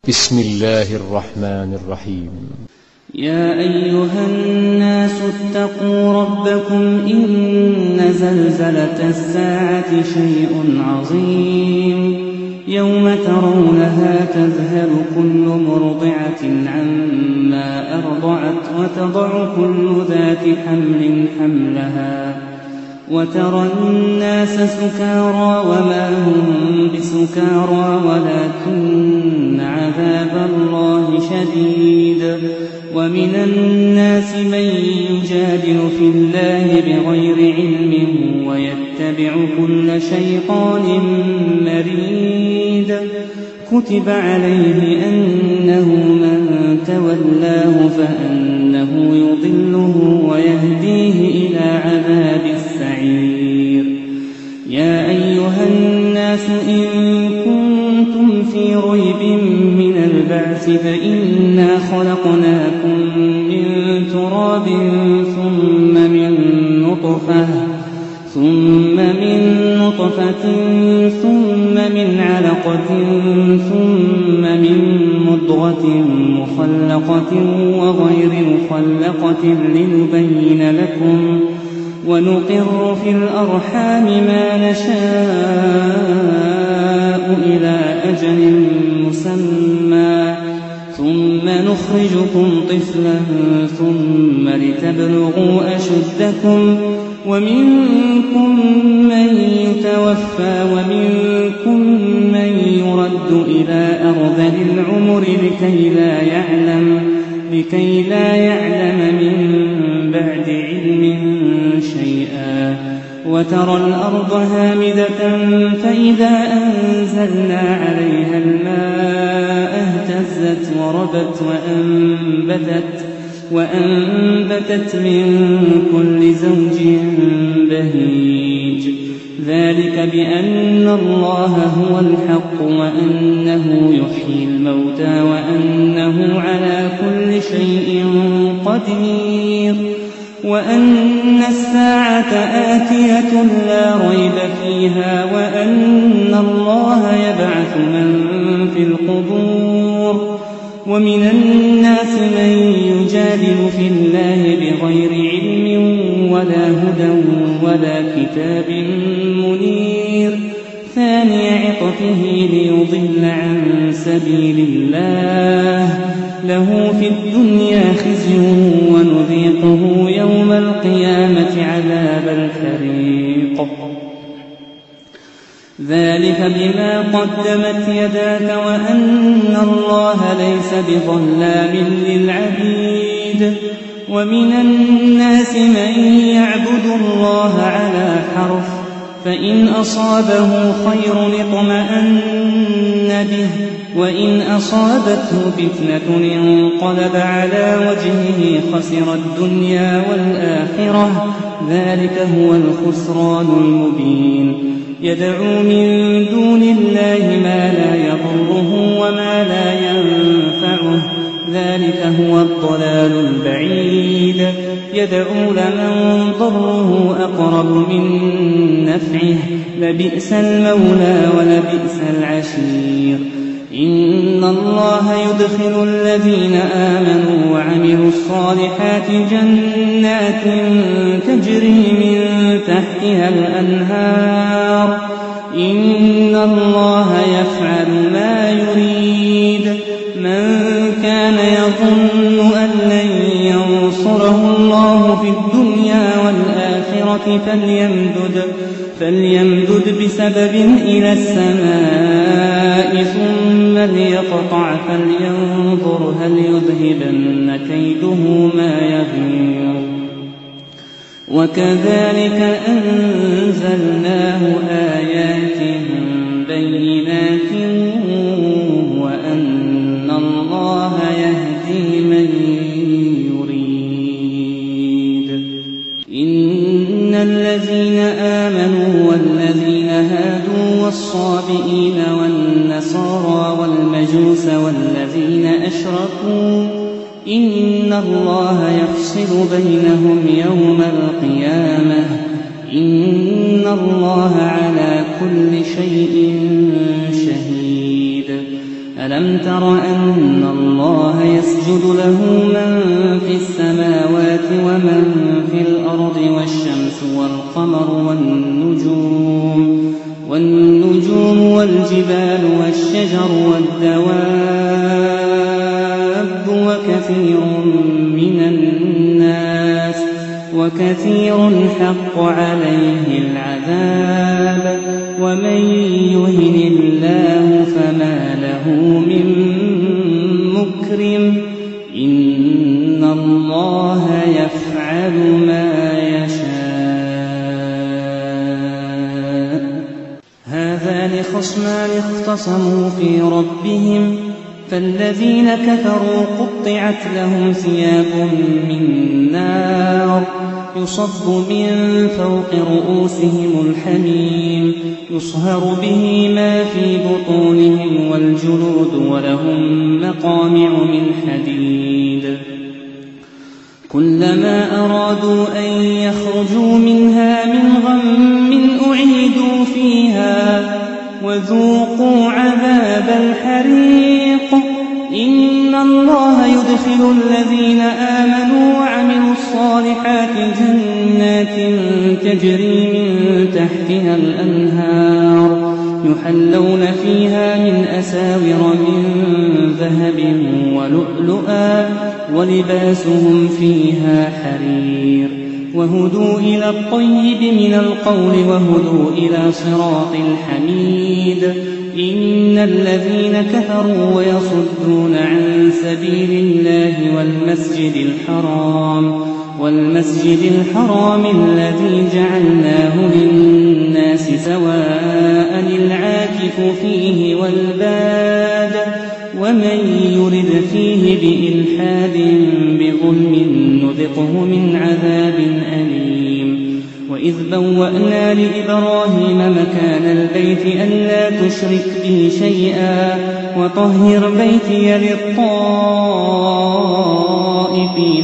بسم الله الرحمن الرحيم. يا أيها الناس اتقوا ربكم إن زلزلة الساعة شيء عظيم يوم ترونها تذهل كل مرضعة عما أرضعت وتضع كل ذات حمل حملها وترى الناس سكارى وما هم بسكارى ولكن عذاب الله شديد. ومن الناس من يجادل في الله بغير علم ويتبع كل شيطان مريد. كتب عليه أنه من تولاه فأنه يضله ويهديه إلى عذاب السعير. يا أيها الناس إن كنتم في ريب من البعث فإنا خلقناكم من تراب ثم من نطفة ثم من علقة ثم من مضغة مخلقة وغير مخلقة لنبين لكم ونقر في الأرحام ما نشاء إلى أجل مسمى ثم نخرجكم طفلا ثم لتبلغوا أشدكم ومنكم من يتوفى ومنكم من يرد إلى أرذل العمر لكي لا يعلم من بعد علم شيئا. وترى الأرض هامدة فإذا أنزلنا عليها الماء اهتزت وربت وأنبتت من كل زوج بهيج. ذلك بأن الله هو الحق وأنه يحيي الموتى وأنه على كل شيء قدير وأن الساعة آتية لا ريب فيها وأن الله يبعث من في القبور. ومن الناس من يجادل في الله بغير علم ولا هدى ولا كتاب منير. ثاني عطفه ليضل عن سبيل الله له في الدنيا خزي ونذيقه يوم القيامة عذاب الحريق. ذلك بما قدمت يداك وأن الله ليس بظلام للعبيد. ومن الناس من يعبد الله على حرف فإن أصابه خير اطمأن به وإن أصابته فتنة انقلب على وجهه خسر الدنيا والآخرة. ذلك هو الخسران المبين. يدعو من دون الله ما لا يضره وما لا ينفعه ذلك هو الضلال البعيد. يدعو لمن ضره أقرب من نفعه لبئس المولى ولبئس العشير. إن الله يدخل الذين آمنوا وعملوا الصالحات جنات تجري من تحتها الأنهار. إن الله يفعل ما يريد. من كان يظن أن لن ينصره الله في الدنيا والآخرة فليمدد بسبب إلى السماء ثم ليقطع فلينظر هل يذهبن كيده ما يغيظ. وكذلك أنزلناه آيات بينات وأن الله يهدي من يريد. إن الذين آمنوا والذين هادوا والصابئين والنصارى والمجوس والذين أشركوا إن الله يفصل بينهم يوم القيامة. إن الله على كل شيء شهيد. ألم تر أن الله يسجد له من في السماوات ومن في الأرض والشمس والقمر والنجوم والجبال والشجر والدواب وكثير حق عليه العذاب ومن يهن الله فما له من مكرم إن الله يفعل ما يشاء هذان خصمان اختصموا في ربهم فالذين كفروا قطعت لهم ثياب من نار يصب من فوق رؤوسهم الحميم يصهر به ما في بطونهم والجلود ولهم مقامع من حديد كلما أرادوا أن يخرجوا منها من غم أعيدوا فيها وذوقوا عذاب الحريق إن الله يدخل الذين آمنوا وعملوا الصالحات جنات تجري من تحتها الأنهار يحلون فيها من أساور من ذهب ولؤلؤا ولباسهم فيها حرير وهدوا إلى الطيب من القول وهدوا إلى صراط الحميد إن الذين كفروا ويصدون عن سبيل الله والمسجد الحرام الذي جعلناه للناس سواء العاكف فيه والباد ومن يرد فيه بإلحاد بظلم نذقه من عذاب أليم وإذ بوأنا لإبراهيم مكان البيت ألا تشرك بي شيئا وطهر بيتي للطائفين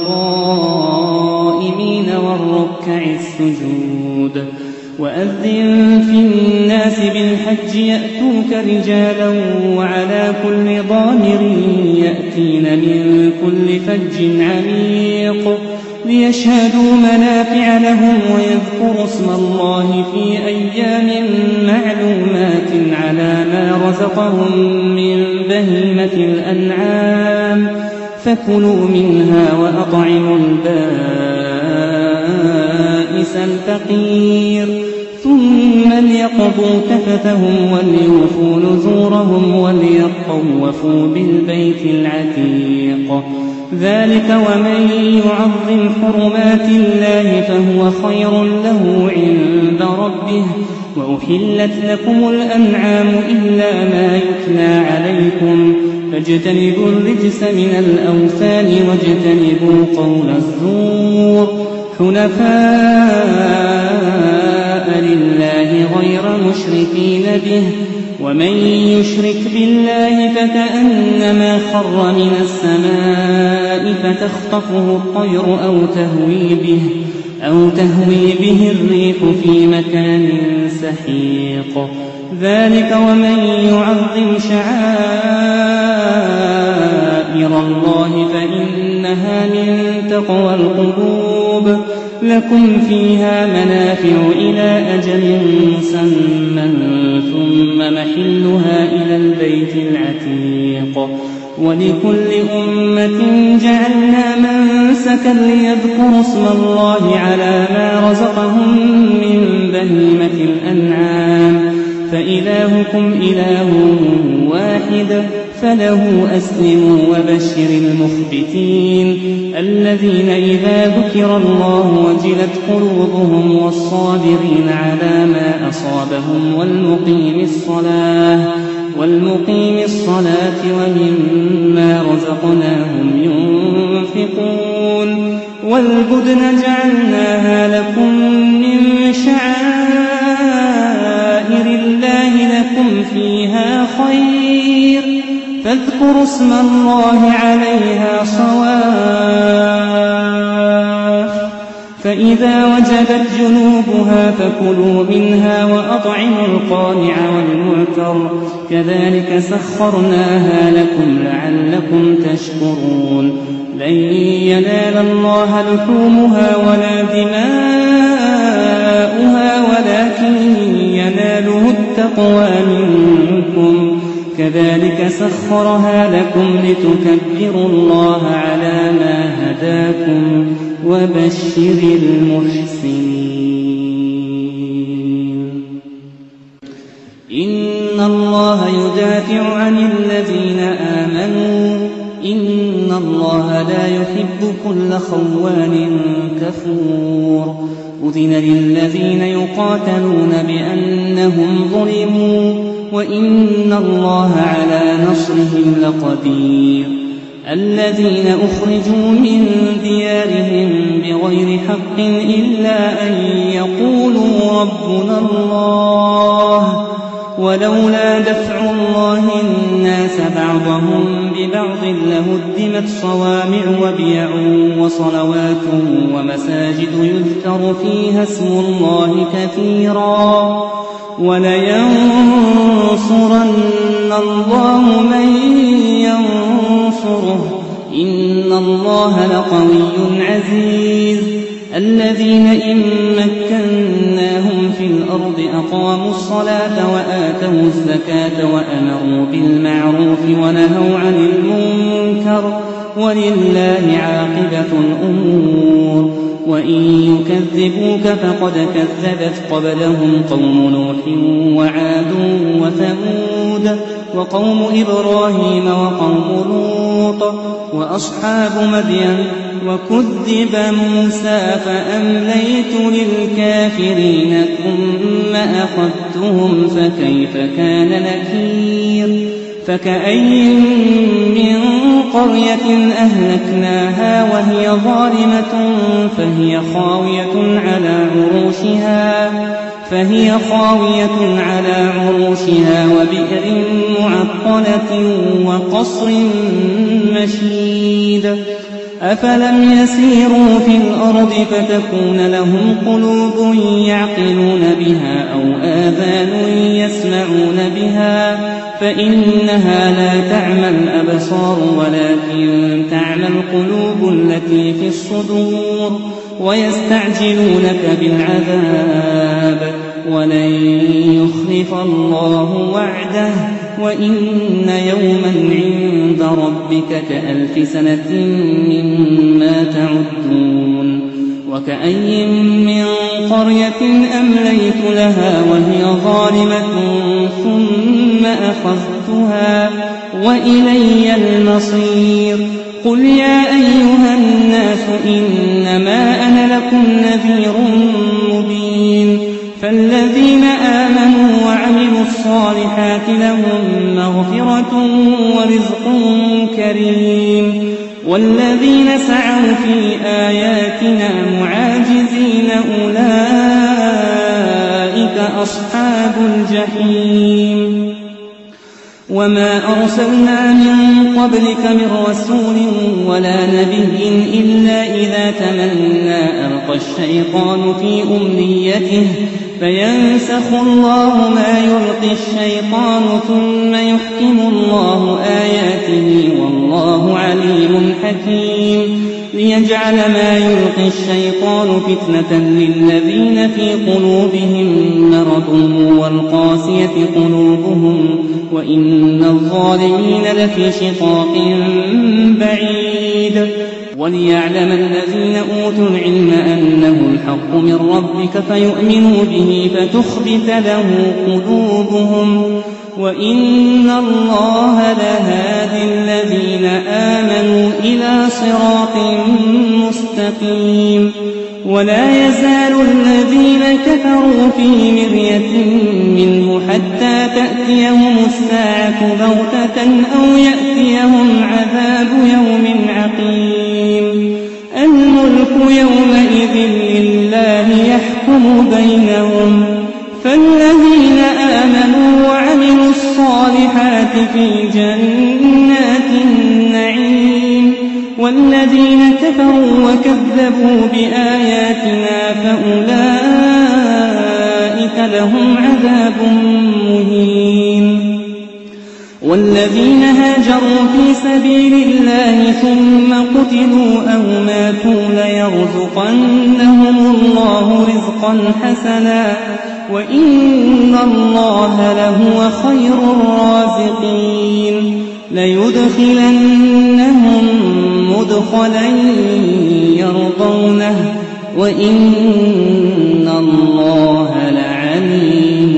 والقائمين والركع السجود وأذن في الناس بالحج يأتوك رجالا وعلى كل ضامر يأتين من كل فج عميق ليشهدوا منافع لهم ويذكروا اسم الله في أيام معلومات على ما رزقهم من بهيمة الأنعام فكلوا منها وأطعموا البائس الفقير ثم ليقضوا تفثهم وليوفوا نذورهم وليطوفوا بالبيت العتيق ذلك ومن يعظم حرمات الله فهو خير له عند ربه وأحلت لكم الأنعام إلا ما يتلى عليكم فاجتنبوا الرجس من الأوثان واجتنبوا قول الزور حنفاء لله غير مشركين به ومن يشرك بالله فكأنما خر من السماء فتخطفه الطير أو تهوي به الريح في مكان سحيق ذلك ومن يعظم شعائر الله فإنها من تقوى القلوب لكم فيها منافع إلى أجل مسمى ثم محلها إلى البيت العتيق ولكل أمة جعلنا منسكا ليذكروا اسم الله على ما رزقهم من بهيمة الأنعام فإلهكم إله واحد فله أسلموا وبشر المخبتين الذين إذا ذكر الله وجلت قلوبهم والصابرين على ما أصابهم والمقيم الصلاة ومما رزقناهم ينفقون والبدن جعلناها لكم من شعائر الله لكم فيها خير فاذكروا اسم الله عليها صواف فإذا وجبت جنوبها فكلوا منها وأطعموا القانع والمعتر كذلك سخرناها لكم لعلكم تشكرون لن ينال الله لحومها ولا دماؤها ولكن يناله التقوى منكم كذلك سخرها لكم لتكبروا الله على ما هداكم وبشر المحسنين إن الله يدافع عن الذين آمنوا إن الله لا يحب كل خوان كفور أذن للذين يقاتلون بأنهم ظلموا وإن الله على نصرهم لقدير الذين أخرجوا من ديارهم بغير حق إلا أن يقولوا ربنا الله ولولا دفع الله الناس بعضهم ببعض لهدمت صوامع وبيع وصلوات ومساجد يذكر فيها اسم الله كثيرا ولينصرن الله من ينصره إن الله لقوي عزيز الذين إن مكناهم في الأرض أقاموا الصلاة وآتوا الزكاة وأمروا بالمعروف ونهوا عن المنكر ولله عاقبة الأمور وإن يكذبوك فقد كذبت قبلهم قوم نوح وعاد وثمود وقوم إبراهيم وقوم لوط وأصحاب مدين وكذب موسى فأمليت للكافرين ثم أخذتهم فكيف كان نكير فكأي من قرية أهلكناها وهي ظالمة فهي خاوية على عروشها وبئر معطلة وقصر مشيد أفلم يسيروا في الأرض فتكون لهم قلوب يعقلون بها أو آذان يسمعون بها فإنها لا تعمى الأبصار ولكن تعمى القلوب التي في الصدور ويستعجلونك بالعذاب ولن يخلف الله وعده وإن يوما عند ربك كألف سنة مما تعدون وكأي من قرية أمليت لها وهي ظالمة ثم أخذتها وإلي المصير قل يا أيها الناس إنما أنا لكم نذير مبين فالذين آمنوا وعملوا الصالحات لهم مغفرة ورزق كريم والذين سعوا في آياتنا معاجزين أولئك أصحاب الجحيم وما أرسلنا من قبلك من رسول ولا نبي إلا إذا تمنى ألقى الشيطان في أمنيته فينسخ الله ما يلقي الشيطان ثم يحكم الله آياته والله عليم حكيم ليجعل ما يلقي الشيطان فتنة للذين في قلوبهم مرض والقاسية قلوبهم وإن الظالمين لفي شقاق بعيد وليعلم الذين أوتوا العلم أنه الحق من ربك فيؤمنوا به فتخبت له قلوبهم وإن الله لهادي الذين آمنوا إلى صراط مستقيم ولا يزال الذين كفروا في مرية منه حتى تأتيهم الساعة بغتة أو يأتيهم عذاب يوم عقيم الملك يومئذ لله يحكم بينهم فالذين آمنوا وعملوا الصالحات في جنات النعيم والذين كفروا وكذبوا بآياتنا فأولئك لهم عذاب مهين والذين هاجروا في سبيل الله ثم قتلوا أو ماتوا ليرزقنهم الله رزقا حسنا وإن الله لهو خير الرازقين ليدخلنهم مدخلا يرضونه وإن الله لعليم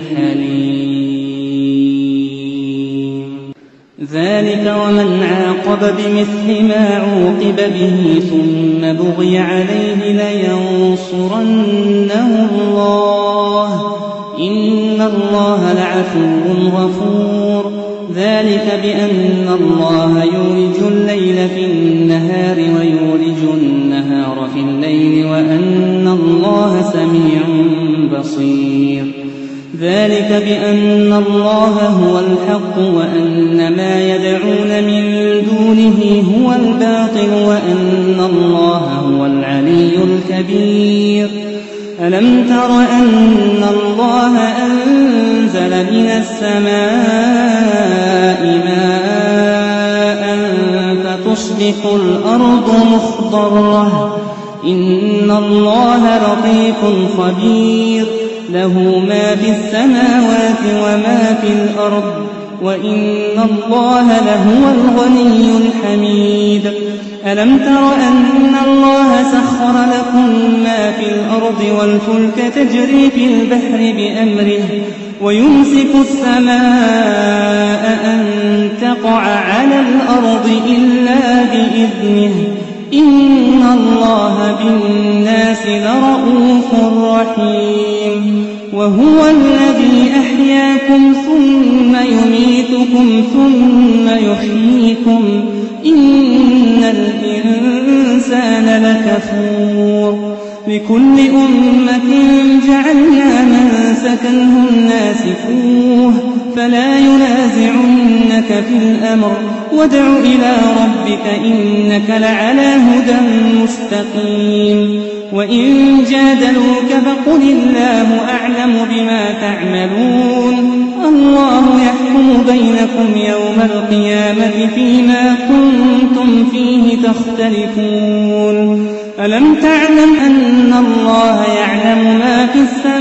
حليم ذلك ومن عاقب بمثل ما عوقب به ثم بغي عليه لينصرنه الله إن الله لعفو غفور ذلك بأن الله يولج الليل في النهار ويولج النهار في الليل وأن الله سميع بصير ذلك بأن الله هو الحق وأن ما يدعون من دونه هو الباطل وأن الله هو العلي الكبير ألم تر أن الله أنزل من السماء ماء فتصبح الأرض مخضرة إن الله لطيف خبير له ما في السماوات وما في الأرض وإن الله لهو الغني الحميد ألم تر أن الله سخر لكم ما في الأرض والفلك تجري في البحر بأمره ويمسك السماء أن تقع على الأرض إلا بإذنه إن الله بالناس لرءوف رحيم وهو الذي أحياكم ثم يميتكم ثم يحييكم إن الإنسان لكفور لكل أمة جعلنا منسكا هم ناسكوه فلا ينازعنك في الأمر وادع إلى ربك إنك لعلى هدى مستقيم وإن جادلوك فقل الله أعلم بما تعملون الله يحكم بينكم يوم القيامة فيما كنتم فيه تختلفون ألم تعلم أن الله يعلم ما في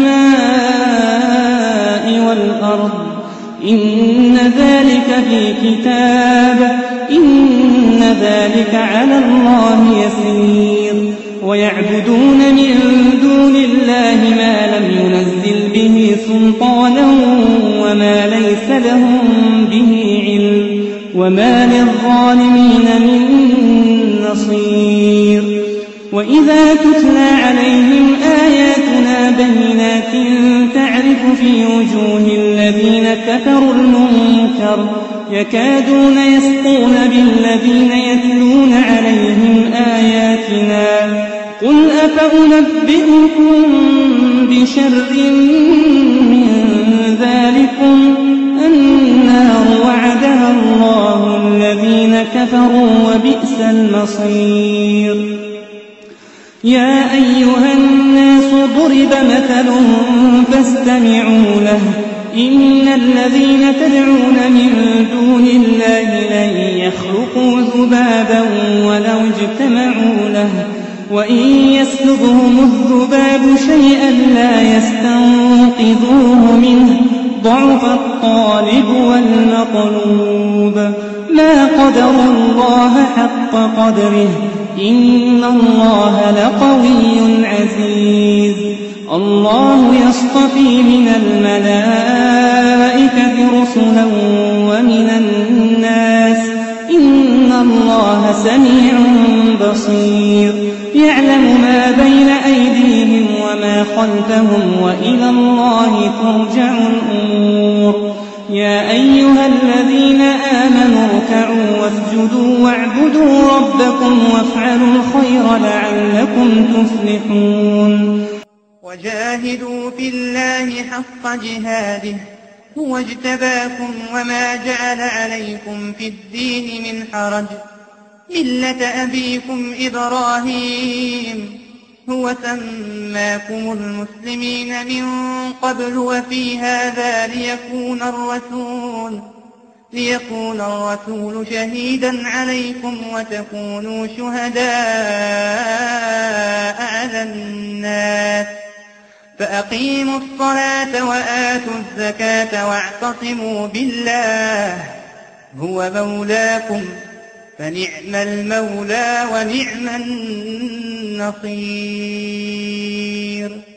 السماء والأرض إن ذلك في كتاب إن ذلك على الله يسير ويعبدون من دون الله ما لم ينزل به سلطانا وما ليس لهم به علم وما للظالمين من نصير وإذا تتلى عليهم آياتنا بينات تعرف في وجوه الذين كفروا المنكر يكادون يسطون بالذين يتلون عليهم آياتنا قل أفأنبئكم بشر من ذلكم النار وعدها الله الذين كفروا وبئس المصير يا أيها الناس ضرب مثل فاستمعوا له إن الذين تدعون من دون الله لن يخلقوا ذبابا ولو اجتمعوا له وإن يسلبهم الذباب شيئا لا يستنقذوه منه ضعف الطالب والمطلوب ما قدروا الله حق قدره إن الله لقوي عزيز الله يصطفي من الملائكة رسلا ومن الناس إن الله سميع بصير يعلم ما بين أيديهم وما خلفهم وإلى الله ترجع الأمور يا أيها الذين آمنوا اركعوا واسجدوا واعبدوا ربكم وافعلوا الخير لعلكم تفلحون وجاهدوا في الله حق جهاده هو اجتباكم وما جعل عليكم في الدين من حرج مِلَّةَ أَبِيكُمْ إِبْرَاهِيمَ هُوَ سَمَّاكُمُ الْمُسْلِمِينَ مِن قَبْلُ وَفِي هَٰذَا لِيَكُونَ الرَّسُولُ شَهِيدًا عَلَيْكُمْ وَتَكُونُوا شُهَدَاءَ عَلَى النَّاسِ ۚ فَأَقِيمُوا الصَّلَاةَ وَآتُوا الزَّكَاةَ وَاعْتَصِمُوا بِاللَّهِ هُوَ مَوْلَاكُمْ فَنِعْمَ الْمَوْلَىٰ وَنِعْمَ النَّصِيرُ.